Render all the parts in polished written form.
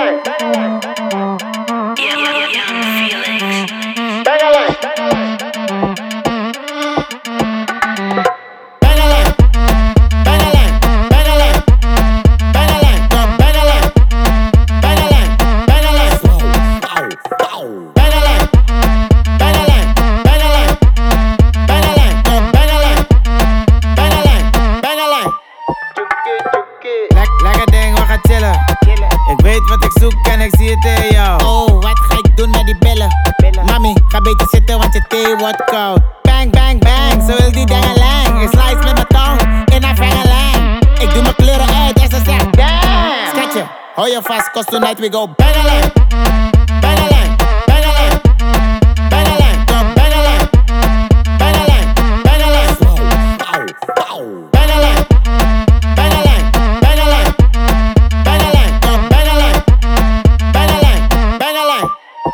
Lekker ding, we gaan chillen. Ik weet wat ik zoek en ik zie het in jou. Oh, wat ga ik doen met die billen? Mami, ga beter zitten want je thee wordt koud. Bang, bang, bang, zo wil die dingelang. Ik slice met mijn tong in haar vengelang. Ik doe mijn kleuren uit en ze zegt damn. Schatje, hou je vast, cause tonight we go bangalang. Bangalang, bangalang. Bangalang, go bangalang. Bangalang, bangalang. Bangalang. Bangalang, bangalang. Bangalang, go bangalang. Bangalang, bangalang.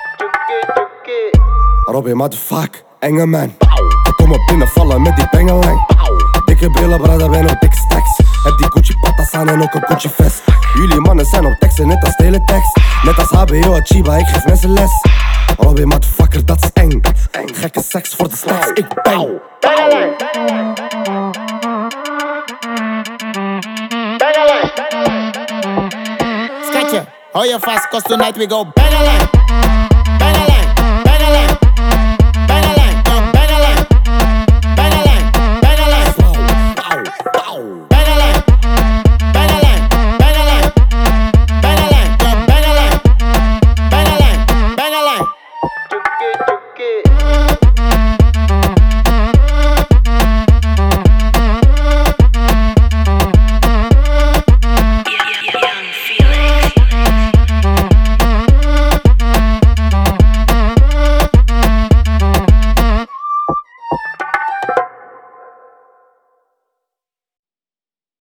Robbie, motherfuck, enge man. Kom op binnenvallen met die bengelang. Dikke brillen, brada, ben op dik stacks. Heb die Gucci patas aan en ook een Gucci vest. Jullie mannen zijn op teksten, net als teletext. Net als HBO, Chiba, ik geef mensen les. Robbie, motherfucker, dat is eng. Gekke seks voor de stacks, ik bang. Bangalang. Bangalang. Schatje, hou je vast, cause tonight we go bangalang.